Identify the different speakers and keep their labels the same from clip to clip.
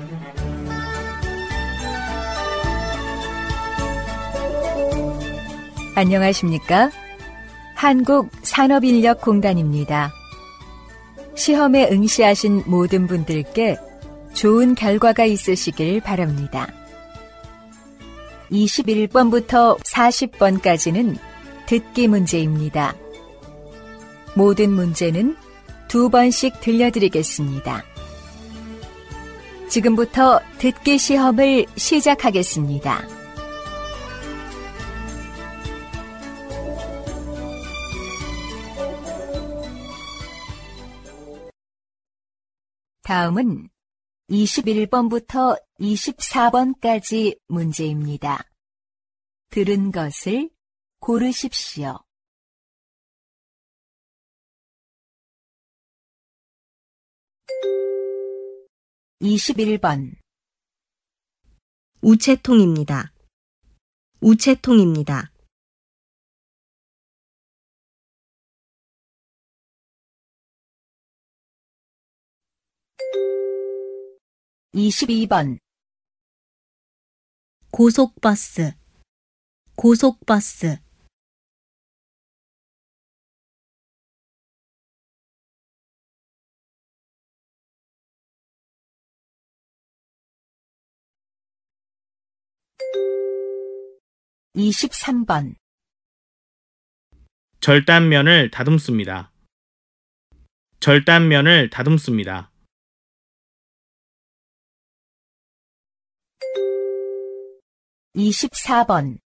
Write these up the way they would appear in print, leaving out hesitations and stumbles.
Speaker 1: 안녕하십니까? 한국산업인력공단입니다. 시험에 응시하신 모든 분들께 좋은 결과가 있으시길 바랍니다. 21번부터 40번까지는 듣기 문제입니다. 모든 문제는 2번씩 들려드리겠습니다. 지금부터 듣기 시험을 시작하겠습니다. 다음은 21번부터 24번까지 문제입니다. 들은 것을 고르십시오. (21번)
Speaker 2: 우체통입니다. 우체통입니다.
Speaker 1: 22번
Speaker 2: 고속버스. 고속버스.
Speaker 1: 23번
Speaker 3: 절단면을 다듬습니다. 절단면을 다듬습니다.
Speaker 1: 24번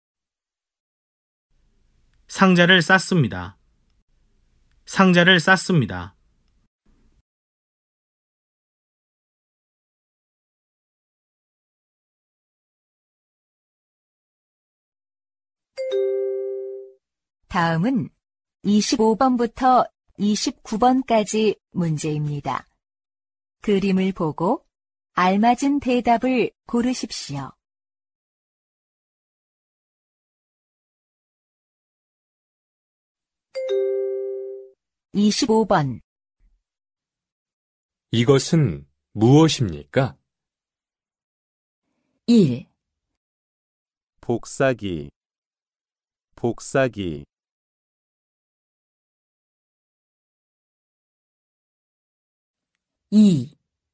Speaker 3: 상자를 쌌습니다. 상자를 쌌습니다.
Speaker 1: 25번부터 29번까지 문제입니다. 그림을 보고 알맞은 대답을 고르십시오. 25번
Speaker 4: 이것은 무엇입니까?
Speaker 1: 1.
Speaker 5: 복사기, 복사기.
Speaker 1: 2.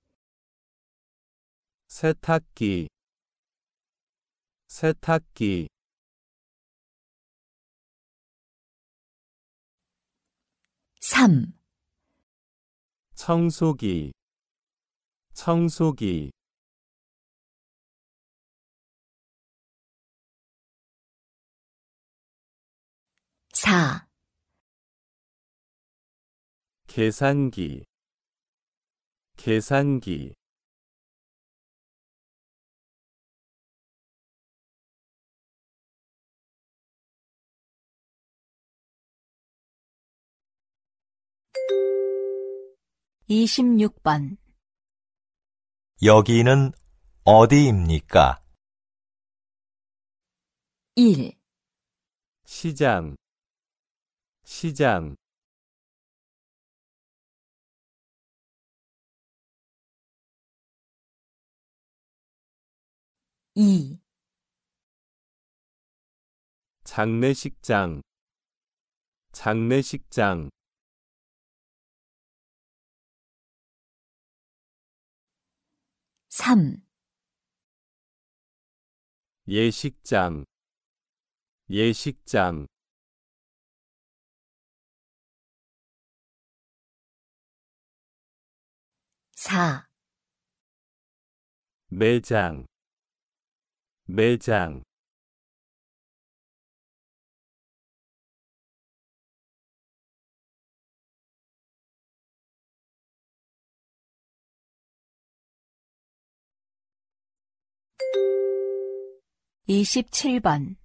Speaker 5: 세탁기, 세탁기.
Speaker 1: 3.
Speaker 5: 청소기, 청소기.
Speaker 1: 4.
Speaker 5: 계산기, 계산기.
Speaker 1: 26번
Speaker 6: 여기는 어디입니까?
Speaker 1: 1.
Speaker 5: 시장, 시장.
Speaker 1: 2.
Speaker 5: 장례식장, 장례식장.
Speaker 1: 3.
Speaker 5: 예식장, 예식장.
Speaker 1: 4.
Speaker 5: 매장, 매장.
Speaker 1: 27번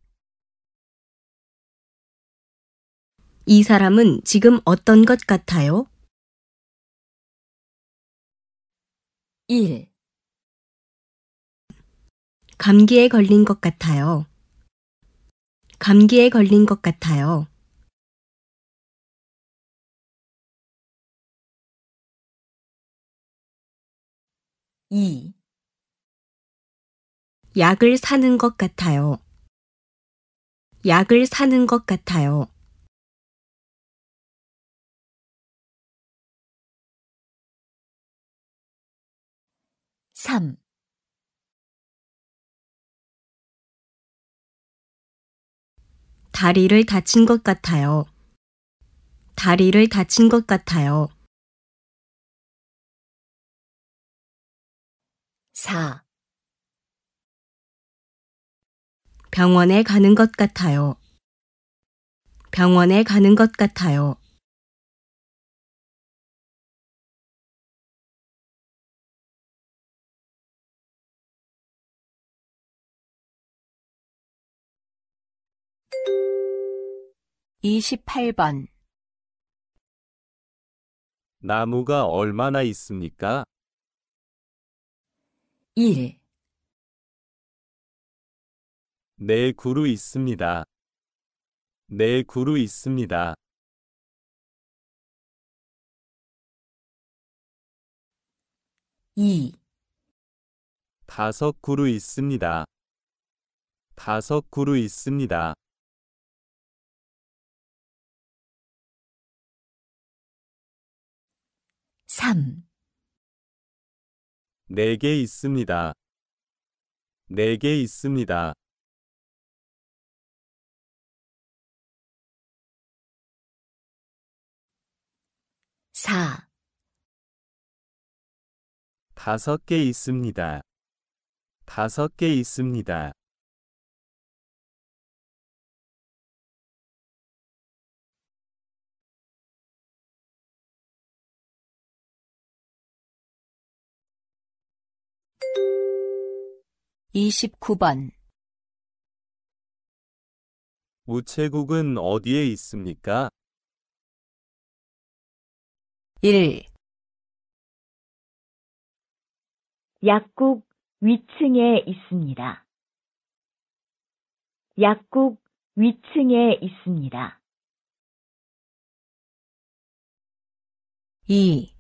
Speaker 2: 이 사람은 지금 어떤 것 같아요?
Speaker 1: 1.
Speaker 2: 감기에 걸린 것 같아요. 감기에 걸린 것 같아요.
Speaker 1: 2.
Speaker 2: 약을 사는 것 같아요. 약을 사는 것 같아요.
Speaker 1: 3.
Speaker 2: 다리를 다친 것 같아요. 다리를 다친 것 같아요.
Speaker 1: 4.
Speaker 2: 병원에 가는 것 같아요. 병원에 가는 것 같아요.
Speaker 1: 28번.
Speaker 5: 나무가 얼마나 있습니까?
Speaker 1: 1.
Speaker 5: 네 그루 있습니다. 네 그루 있습니다.
Speaker 1: 2.
Speaker 5: 5그루 있습니다. 5그루 있습니다.
Speaker 1: 3.
Speaker 5: 4개 있습니다. 4개 있습니다.
Speaker 1: 4.
Speaker 5: 5개 있습니다. 5개 있습니다.
Speaker 1: 29번.
Speaker 5: 우체국은 어디에 있습니까?
Speaker 1: 1.
Speaker 7: 약국 위층에 있습니다. 약국 위층에 있습니다.
Speaker 1: 2.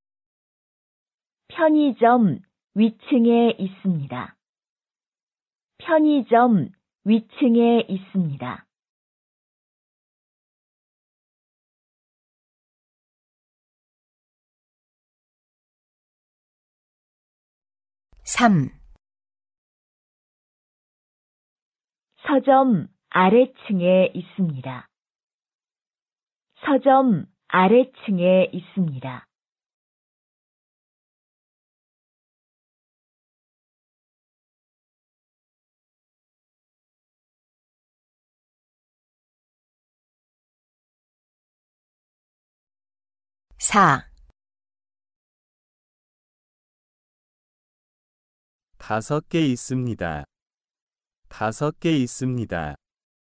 Speaker 7: 편의점 위층에 있습니다. 편의점 위층에 있습니다.
Speaker 1: 3.
Speaker 7: 서점 아래층에 있습니다. 서점 아래층에 있습니다.
Speaker 1: 4.
Speaker 5: 5개 있습니다. 5개 있습니다.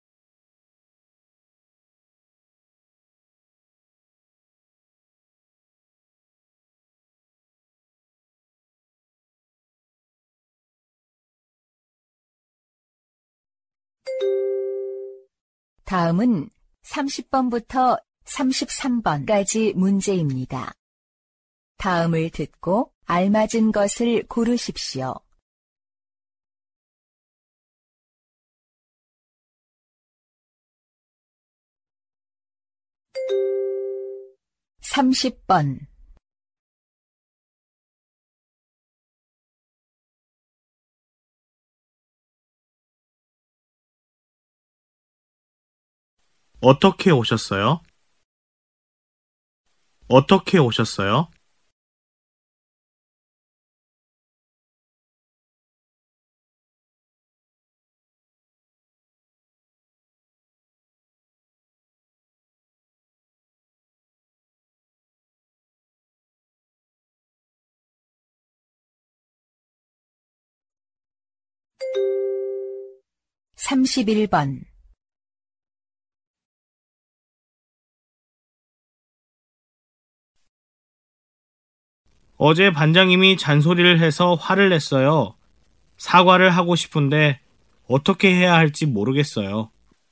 Speaker 1: '다음은 30번부터 33번까지 문제입니다. 다음을 듣고 알맞은 것을 고르십시오. 30번.
Speaker 3: 어떻게 오셨어요? 어떻게 오셨어요?
Speaker 1: 31번.
Speaker 3: 어제 반장님이 잔소리를 해서 화를 냈어요. 사과를 하고 싶은데 어떻게 해야 할지 모르겠어요.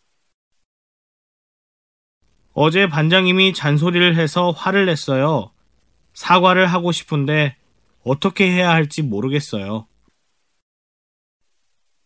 Speaker 3: 어제 반장님이 잔소리를 해서 화를 냈어요. 사과를 하고 싶은데 어떻게 해야 할지 모르겠어요.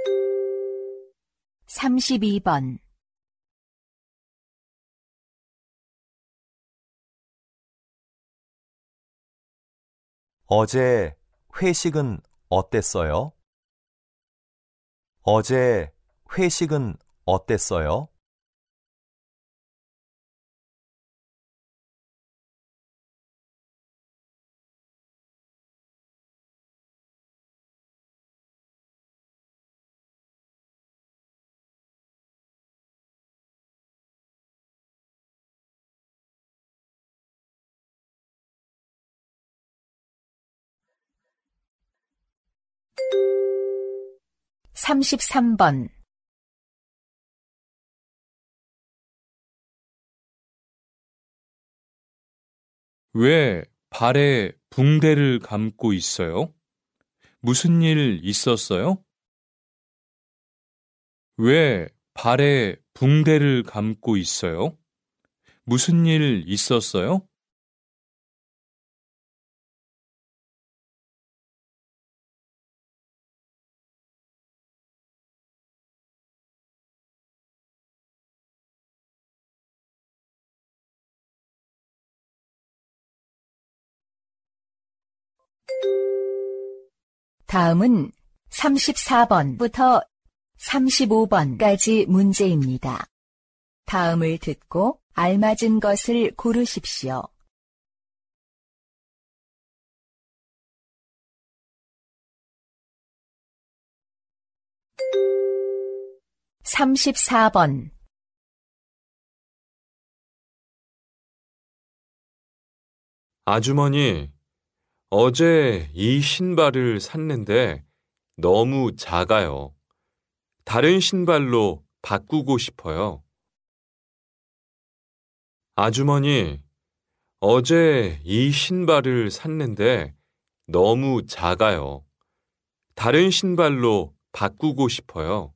Speaker 1: 32번
Speaker 6: 어제 회식은 어땠어요? 어제 회식은 어땠어요?
Speaker 1: 33번
Speaker 4: 왜 발에 붕대를 감고 있어요? 무슨 일 있었어요? 왜 발에 붕대를 감고 있어요? 무슨 일 있었어요?
Speaker 1: '다음은 34번부터 35번까지 문제입니다. 다음을 듣고 알맞은 것을 고르십시오. 34번
Speaker 4: 아주머니, 어제 이 신발을 샀는데 너무 작아요. 다른 신발로 바꾸고 싶어요. 아주머니, 어제 이 신발을 샀는데 너무 작아요. 다른 신발로 바꾸고 싶어요.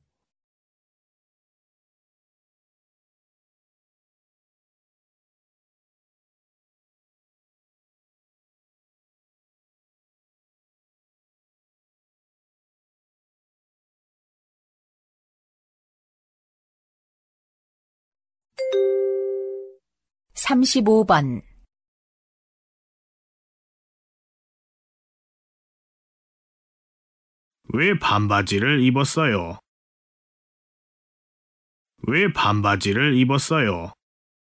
Speaker 1: 35번
Speaker 3: 왜 반바지를 입었어요? 왜 반바지를 입었어요?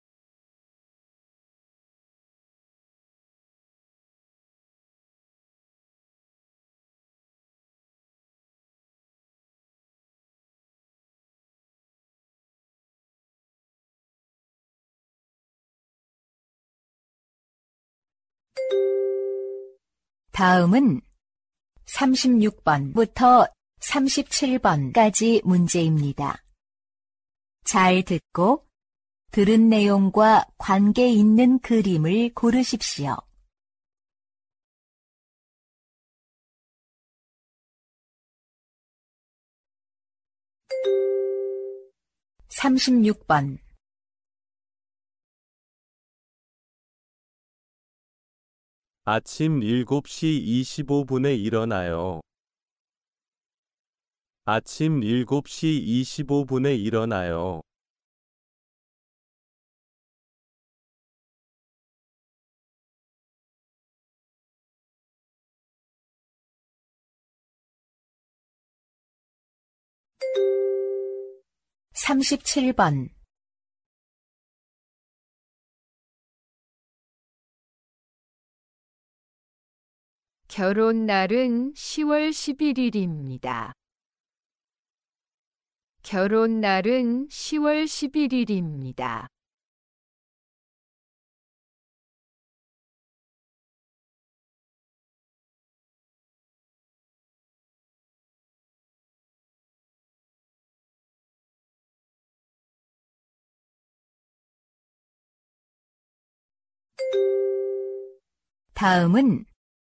Speaker 1: '다음은 36번부터 37번까지 문제입니다. 잘 듣고 들은 내용과 관계 있는 그림을 고르십시오. 36번
Speaker 5: 아침 7시 25분에 일어나요. 아침 7시 25분에 일어나요.
Speaker 1: 37번
Speaker 8: 결혼 날은 10월 11일입니다. 결혼 날은 10월 11일입니다.
Speaker 1: '다음은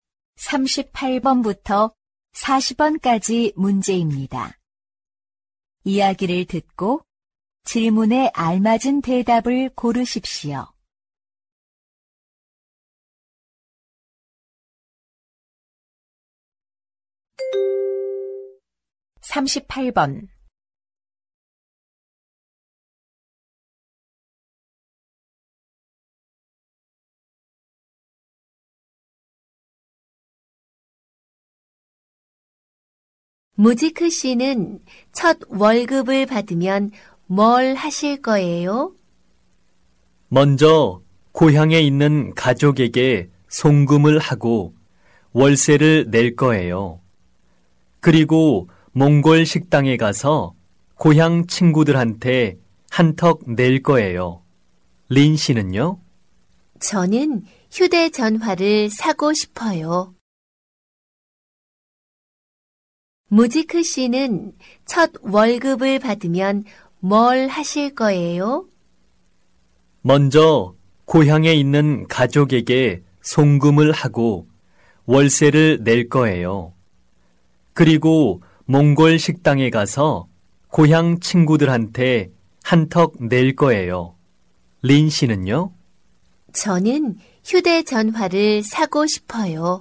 Speaker 1: 38번부터 40번까지 문제입니다. 이야기를 듣고 질문에 알맞은 대답을 고르십시오. 38번.
Speaker 2: 무지크 씨는 첫 월급을 받으면 뭘 하실 거예요?
Speaker 9: 먼저 고향에 있는 가족에게 송금을 하고 월세를 낼 거예요. 그리고 몽골 식당에 가서 고향 친구들한테 한턱 낼 거예요. 린 씨는요?
Speaker 2: 저는 휴대전화를 사고 싶어요. 무지크 씨는 첫 월급을 받으면 뭘 하실 거예요?
Speaker 9: 먼저 고향에 있는 가족에게 송금을 하고 월세를 낼 거예요. 그리고 몽골 식당에 가서 고향 친구들한테 한턱 낼 거예요. 린 씨는요?
Speaker 2: 저는 휴대전화를 사고 싶어요.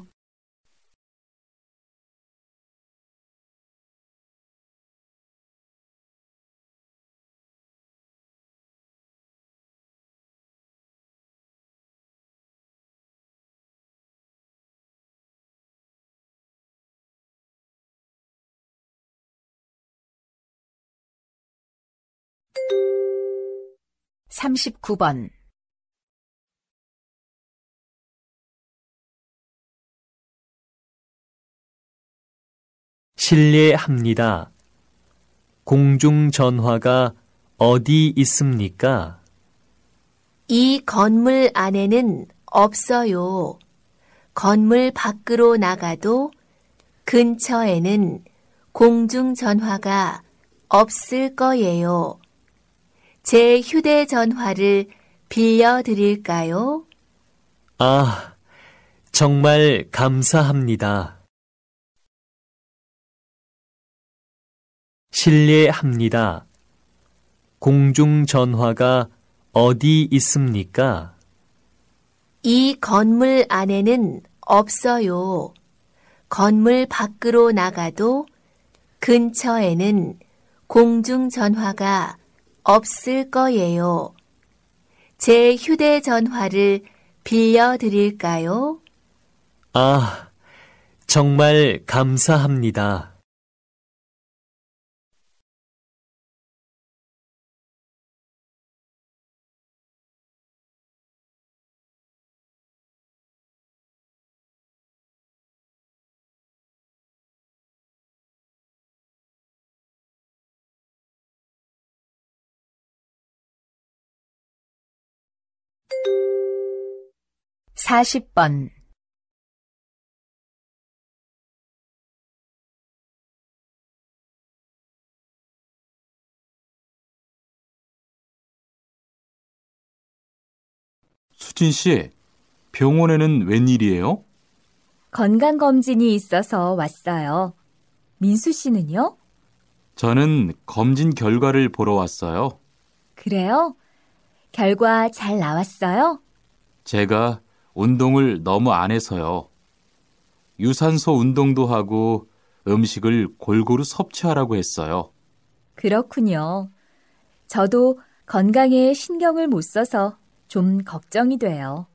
Speaker 1: (39번)
Speaker 9: 실례합니다. 공중전화가 어디 있습니까?
Speaker 2: 이 건물 안에는 없어요. 건물 밖으로 나가도 근처에는 공중전화가 없을 거예요. 제 휴대전화를 빌려드릴까요?
Speaker 9: 아, 정말 감사합니다. 실례합니다. 공중전화가 어디 있습니까?
Speaker 2: 이 건물 안에는 없어요. 건물 밖으로 나가도 근처에는 공중전화가 없을 거예요. 제 휴대전화를 빌려드릴까요?
Speaker 9: 아, 정말 감사합니다.
Speaker 1: (40번)
Speaker 10: 수진 씨, 병원에는 웬일이에요?
Speaker 11: 건강검진이 있어서 왔어요. 민수 씨는요?
Speaker 10: 저는 검진 결과를 보러 왔어요.
Speaker 11: 그래요? 결과 잘 나왔어요?
Speaker 10: 제가 운동을 너무 안 해서요. 유산소 운동도 하고 음식을 골고루 섭취하라고 했어요.
Speaker 11: 그렇군요. 저도 건강에 신경을 못 써서 좀 걱정이 돼요.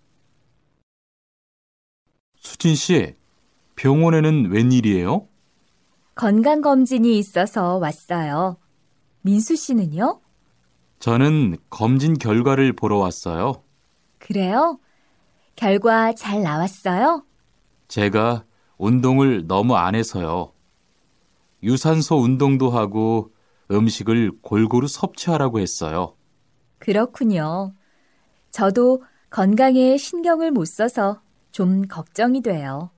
Speaker 10: 수진 씨, 병원에는 웬일이에요?
Speaker 11: 건강검진이 있어서 왔어요. 민수 씨는요?
Speaker 10: 저는 검진 결과를 보러 왔어요.
Speaker 11: 그래요? 결과 잘 나왔어요?
Speaker 10: 제가 운동을 너무 안 해서요. 유산소 운동도 하고 음식을 골고루 섭취하라고 했어요.
Speaker 11: 그렇군요. 저도 건강에 신경을 못 써서 좀 걱정이 돼요.